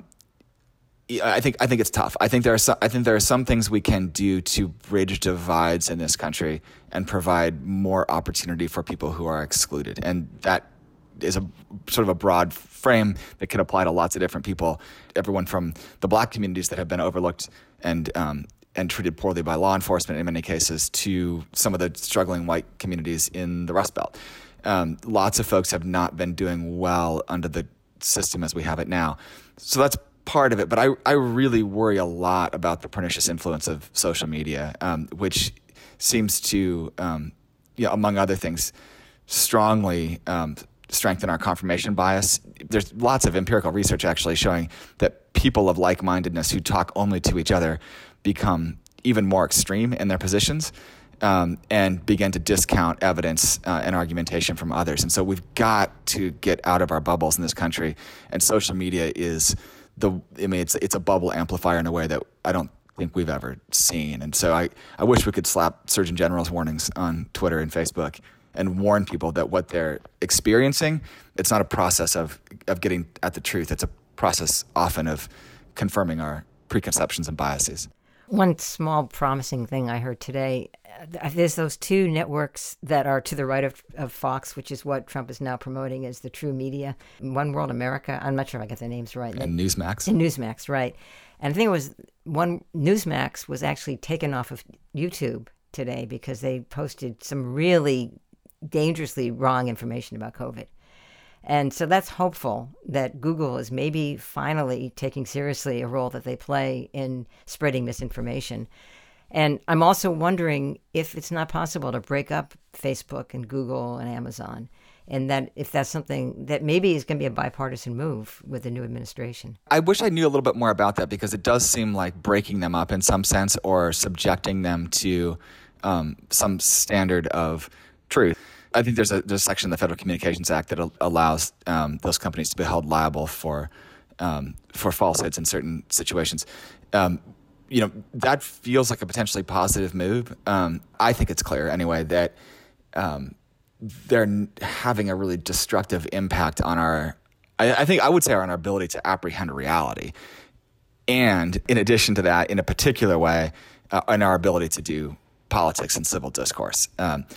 I think it's tough. I think there are some things we can do to bridge divides in this country and provide more opportunity for people who are excluded. And that is a sort of a broad frame that can apply to lots of different people, everyone from the Black communities that have been overlooked and treated poorly by law enforcement in many cases, to some of the struggling white communities in the Rust Belt. Lots of folks have not been doing well under the system as we have it now. So that's part of it. But I really worry a lot about the pernicious influence of social media, which seems to, among other things, strongly strengthen our confirmation bias. There's lots of empirical research actually showing that people of like-mindedness who talk only to each other become even more extreme in their positions and begin to discount evidence and argumentation from others. And so we've got to get out of our bubbles in this country. And social media is it's a bubble amplifier in a way that I don't think we've ever seen. And so I wish we could slap Surgeon General's warnings on Twitter and Facebook and warn people that what they're experiencing, it's not a process of getting at the truth. It's a process often of confirming our preconceptions and biases. One small promising thing I heard today, there's those two networks that are to the right of Fox, which is what Trump is now promoting as the true media. One World America, I'm not sure if I got the names right. And Newsmax. And Newsmax, right. And the thing was, Newsmax was actually taken off of YouTube today because they posted some really dangerously wrong information about COVID. And so that's hopeful that Google is maybe finally taking seriously a role that they play in spreading misinformation. And I'm also wondering if it's not possible to break up Facebook and Google and Amazon, and that if that's something that maybe is going to be a bipartisan move with the new administration. I wish I knew a little bit more about that, because it does seem like breaking them up in some sense or subjecting them to some standard of truth. I think there's a section of the Federal Communications Act that allows those companies to be held liable for falsehoods in certain situations. That feels like a potentially positive move. I think it's clear anyway that they're having a really destructive impact on our ability to apprehend reality. And in addition to that, in a particular way, in our ability to do politics and civil discourse.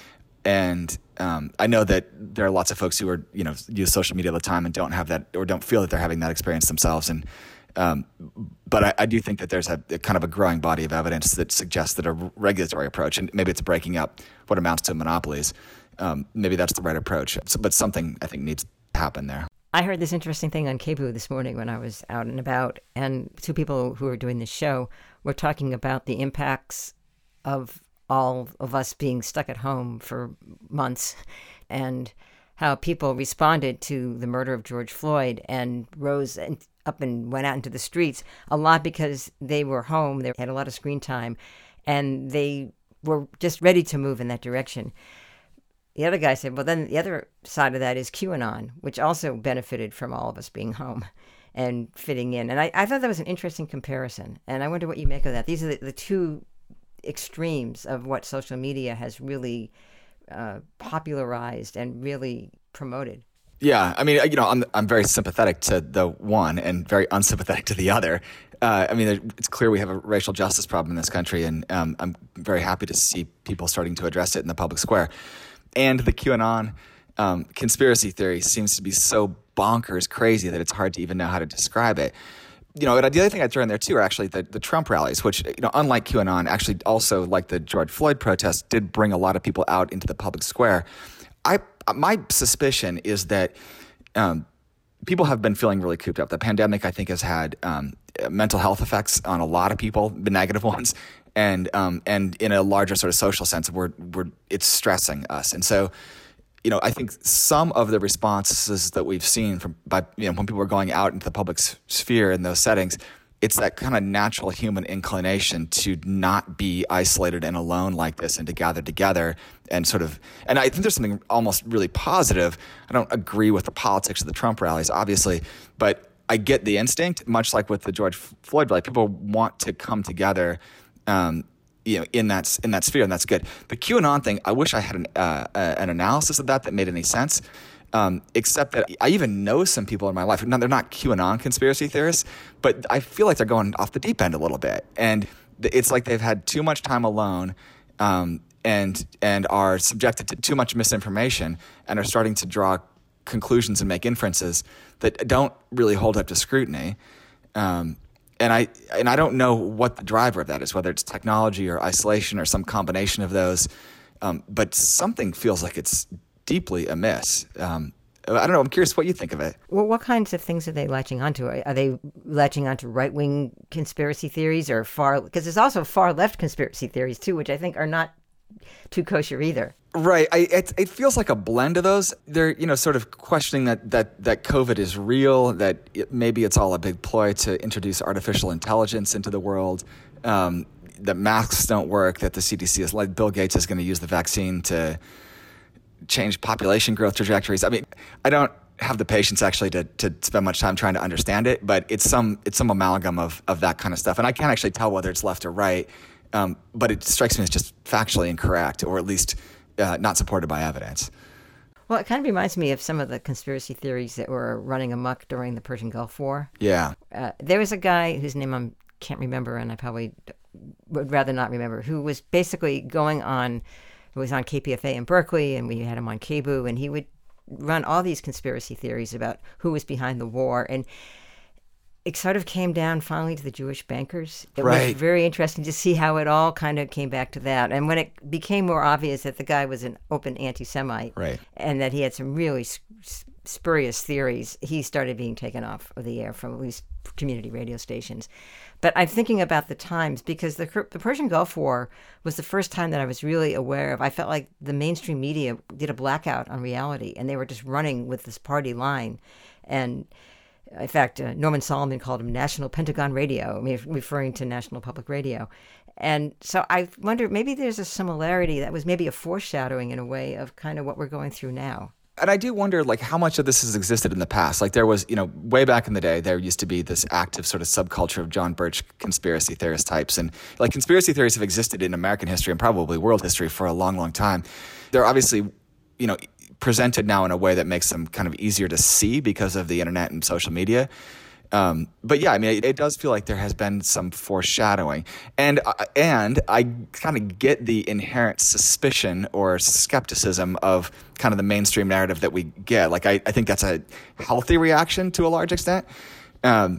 I know that there are lots of folks who are, use social media all the time and don't have that, or don't feel that they're having that experience themselves. And but I do think that there's a kind of a growing body of evidence that suggests that a regulatory approach, and maybe it's breaking up what amounts to monopolies, maybe that's the right approach. But something I think needs to happen there. I heard this interesting thing on KBOO this morning when I was out and about, and two people who are doing this show were talking about the impacts of all of us being stuck at home for months, and how people responded to the murder of George Floyd and rose up and went out into the streets, a lot because they were home, they had a lot of screen time, and they were just ready to move in that direction. the other guy said, well, then the other side of that is QAnon, which also benefited from all of us being home and fitting in. And I thought that was an interesting comparison. And I wonder what you make of that. These are the two extremes of what social media has really popularized and really promoted. Yeah, I mean, I'm very sympathetic to the one and very unsympathetic to the other. I mean, it's clear we have a racial justice problem in this country, and I'm very happy to see people starting to address it in the public square. And the QAnon conspiracy theory seems to be so bonkers crazy that it's hard to even know how to describe it. And the other thing I'd throw in there too are actually the Trump rallies, which, unlike QAnon, actually also, like the George Floyd protests, did bring a lot of people out into the public square. My suspicion is that people have been feeling really cooped up. The pandemic, I think, has had mental health effects on a lot of people, the negative ones, and in a larger sort of social sense, it's stressing us. And so, I think some of the responses that we've seen when people are going out into the public sphere in those settings, it's that kind of natural human inclination to not be isolated and alone like this, and to gather together and and I think there's something almost really positive. I don't agree with the politics of the Trump rallies, obviously, but I get the instinct, much like with the George Floyd rally. People want to come together, in that sphere, and that's good. The QAnon thing, I wish I had an analysis of that made any sense. Except that I even know some people in my life. Now, they're not QAnon conspiracy theorists, but I feel like they're going off the deep end a little bit. And it's like they've had too much time alone, and are subjected to too much misinformation, and are starting to draw conclusions and make inferences that don't really hold up to scrutiny. And I don't know what the driver of that is, whether it's technology or isolation or some combination of those. But something feels like it's deeply amiss. I don't know. I'm curious what you think of it. Well, what kinds of things are they latching onto? Are they latching onto right-wing conspiracy theories or because there's also far-left conspiracy theories too, which I think are not too kosher either. Right. It feels like a blend of those. They're, sort of questioning that COVID is real, that maybe it's all a big ploy to introduce artificial intelligence into the world, that masks don't work, that the CDC is like Bill Gates is going to use the vaccine to change population growth trajectories. I mean, I don't have the patience actually to spend much time trying to understand it, but it's some amalgam of that kind of stuff. And I can't actually tell whether it's left or right, but it strikes me as just factually incorrect, or at least not supported by evidence. Well, it kind of reminds me of some of the conspiracy theories that were running amok during the Persian Gulf War. Yeah. There was a guy whose name I can't remember, and I probably would rather not remember, who was basically going on. It was on KPFA in Berkeley, and we had him on KBOO, and he would run all these conspiracy theories about who was behind the war. And it sort of came down finally to the Jewish bankers. It was very interesting to see how it all kind of came back to that. And when it became more obvious that the guy was an open anti-Semite, and that he had some really spurious theories, he started being taken off of the air from at least community radio stations. But I'm thinking about the times, because the Persian Gulf War was the first time that I was really aware of. I felt like the mainstream media did a blackout on reality, and they were just running with this party line. And in fact, Norman Solomon called him National Pentagon Radio, referring to National Public Radio. And so I wonder, maybe there's a similarity that was maybe a foreshadowing in a way of kind of what we're going through now. And I do wonder, how much of this has existed in the past. There was, way back in the day, there used to be this active sort of subculture of John Birch conspiracy theorist types. And, conspiracy theories have existed in American history and probably world history for a long, long time. They're obviously, presented now in a way that makes them kind of easier to see because of the internet and social media. But yeah, it does feel like there has been some foreshadowing, and I kind of get the inherent suspicion or skepticism of kind of the mainstream narrative that we get. I think that's a healthy reaction to a large extent, and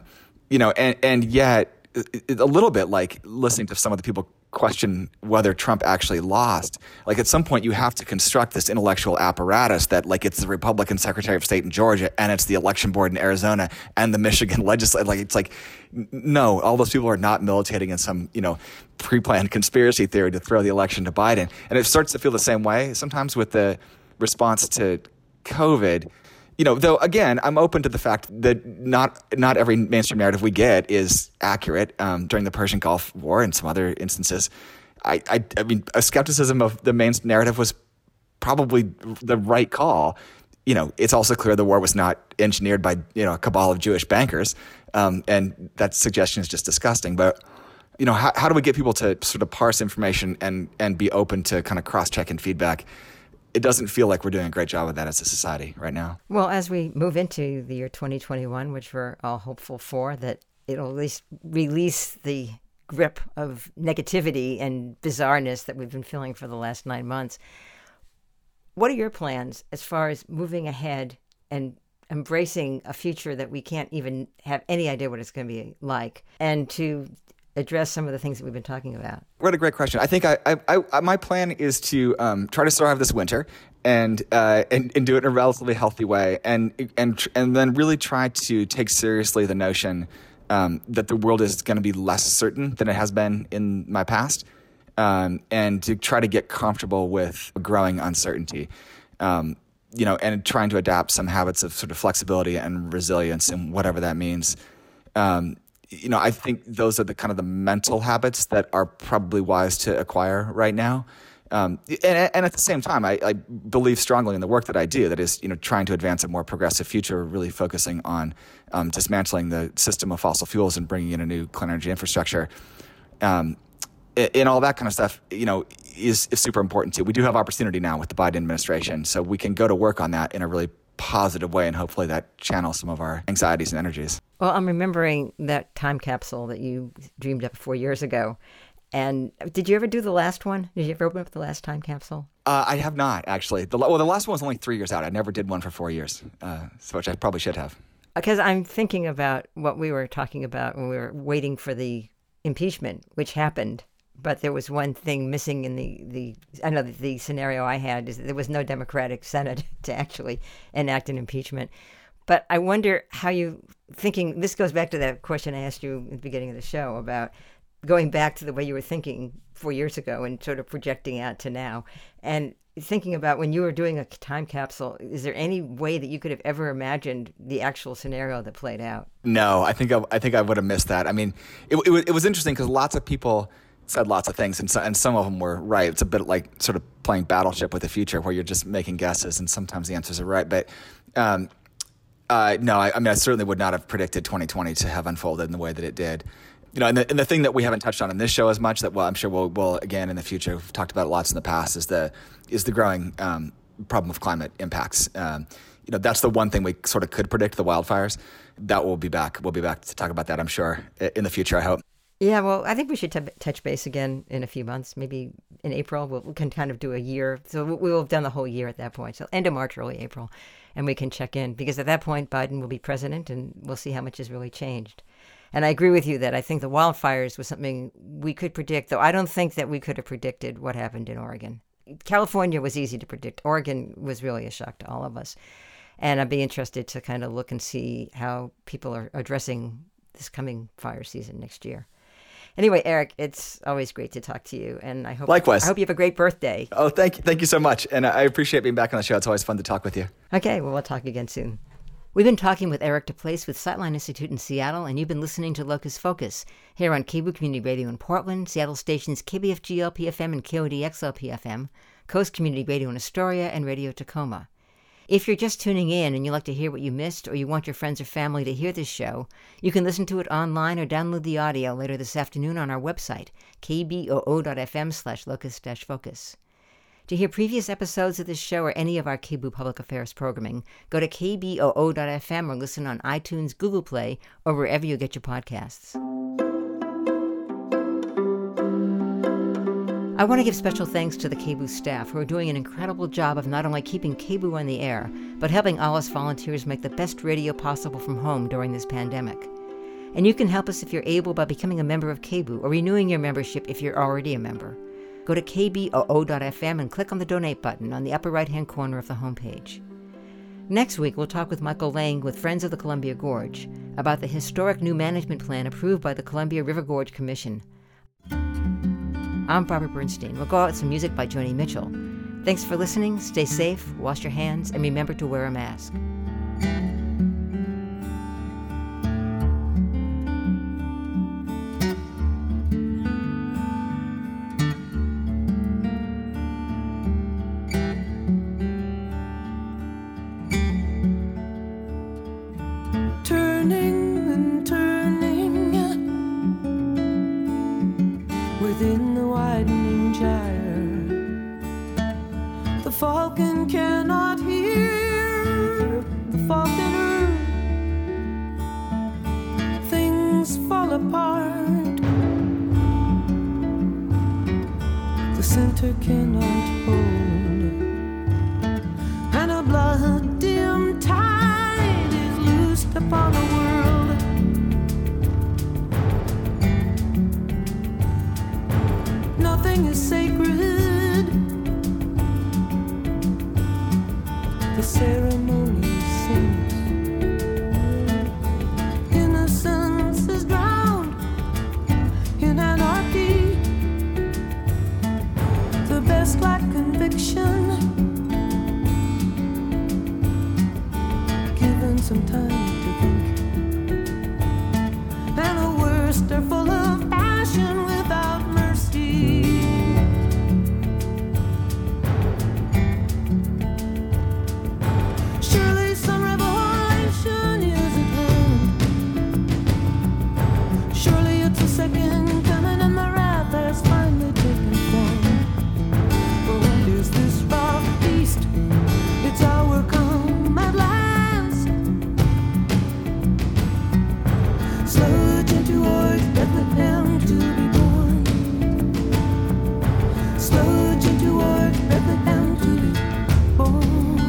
yet a little bit like listening to some of the people question whether Trump actually lost. At some point you have to construct this intellectual apparatus that it's the Republican Secretary of State in Georgia, and it's the election board in Arizona, and the Michigan legislature. No, all those people are not militating in some, pre-planned conspiracy theory to throw the election to Biden. And it starts to feel the same way sometimes with the response to COVID. Though again, I'm open to the fact that not every mainstream narrative we get is accurate. During the Persian Gulf War and some other instances, I mean, a skepticism of the main narrative was probably the right call. It's also clear the war was not engineered by, a cabal of Jewish bankers. And that suggestion is just disgusting. But, how do we get people to sort of parse information and be open to kind of cross-check and feedback? It doesn't feel like we're doing a great job of that as a society right now. Well, as we move into the year 2021, which we're all hopeful for, that it'll at least release the grip of negativity and bizarreness that we've been feeling for the last 9 months. What are your plans as far as moving ahead and embracing a future that we can't even have any idea what it's going to be like, and to address some of the things that we've been talking about? What a great question. I think my plan is to try to survive this winter and do it in a relatively healthy way, and then really try to take seriously the notion that the world is going to be less certain than it has been in my past, and to try to get comfortable with growing uncertainty, and trying to adapt some habits of sort of flexibility and resilience, and whatever that means. I think those are the mental habits that are probably wise to acquire right now. And at the same time, I believe strongly in the work that I do, that is, trying to advance a more progressive future, really focusing on dismantling the system of fossil fuels and bringing in a new clean energy infrastructure. And all that kind of stuff, is super important too. We do have opportunity now with the Biden administration, so we can go to work on that in a really positive way, and hopefully that channels some of our anxieties and energies. Well, I'm remembering that time capsule that you dreamed up 4 years ago. And did you ever do the last one? Did you ever open up the last time capsule? I have not, actually. The last one was only 3 years out. I never did one for 4 years, which I probably should have. Because I'm thinking about what we were talking about when we were waiting for the impeachment, which happened. But there was one thing missing in the scenario I had, is that there was no Democratic Senate to actually enact an impeachment. But I wonder how this goes back to that question I asked you at the beginning of the show about going back to the way you were thinking 4 years ago and sort of projecting out to now. And thinking about when you were doing a time capsule, is there any way that you could have ever imagined the actual scenario that played out? No, I think I would have missed that. I mean, it was interesting because lots of people said lots of things, and some of them were right. It's a bit like sort of playing Battleship with the future, where you're just making guesses, and sometimes the answers are right. But no, I certainly would not have predicted 2020 to have unfolded in the way that it did. And the thing that we haven't touched on in this show as much, that I'm sure we'll again in the future, we've talked about it lots in the past, is the growing problem of climate impacts. That's the one thing we sort of could predict, the wildfires. That we'll be back to talk about that, I'm sure, in the future, I hope. Yeah, well, I think we should touch base again in a few months, maybe in April. We can kind of do a year. So we will have done the whole year at that point. So end of March, early April, and we can check in. Because at that point, Biden will be president, and we'll see how much has really changed. And I agree with you that I think the wildfires was something we could predict, though I don't think that we could have predicted what happened in Oregon. California was easy to predict. Oregon was really a shock to all of us. And I'd be interested to kind of look and see how people are addressing this coming fire season next year. Anyway, Eric, it's always great to talk to you, and I hope likewise. I hope you have a great birthday. Oh, thank you so much, and I appreciate being back on the show. It's always fun to talk with you. Okay, well, we'll talk again soon. We've been talking with Eric DePlace with Sightline Institute in Seattle, and you've been listening to Locus Focus here on KBOO Community Radio in Portland, Seattle stations KBFG-LP-FM and KODX-LP-FM, Coast Community Radio in Astoria, and Radio Tacoma. If you're just tuning in and you'd like to hear what you missed, or you want your friends or family to hear this show, you can listen to it online or download the audio later this afternoon on our website, kboo.fm/locus-focus. To hear previous episodes of this show or any of our KBOO Public Affairs programming, go to kboo.fm or listen on iTunes, Google Play, or wherever you get your podcasts. I want to give special thanks to the KBOO staff, who are doing an incredible job of not only keeping KBOO on the air, but helping all us volunteers make the best radio possible from home during this pandemic. And you can help us if you're able by becoming a member of KBOO or renewing your membership if you're already a member. Go to kboo.fm and click on the donate button on the upper right-hand corner of the homepage. Next week, we'll talk with Michael Lang with Friends of the Columbia Gorge about the historic new management plan approved by the Columbia River Gorge Commission. I'm Barbara Bernstein. We'll go out with some music by Joni Mitchell. Thanks for listening. Stay safe, wash your hands, and remember to wear a mask. falcon cannot hear the falconer. Things fall apart. The center cannot hold, and a blood-dim tide is loosed upon the world. Nothing is sacred. The ceremony sings. Innocence is drowned in anarchy. The best lack conviction, given some time to think. And the worst are full of passion without mercy. Surely some revelation is at hand. Surely it's a second coming and the wrath has finally taken form. But what is this raw feast? It's our come at last. Sludging towards Bethlehem to be born. Sludging towards Bethlehem to be born.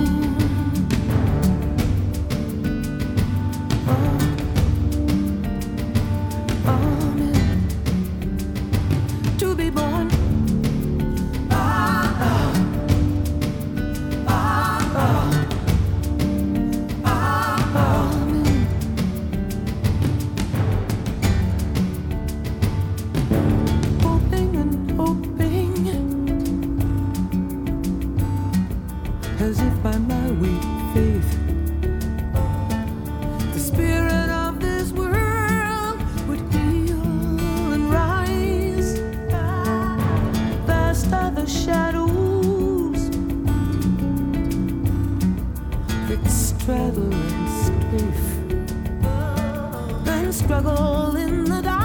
Amen. To be born. Amen. Hoping and hoping, as if by my weak faith, the spirit of this world would heal and rise. Vast are the shadows that straddle and strafe and struggle in the dark.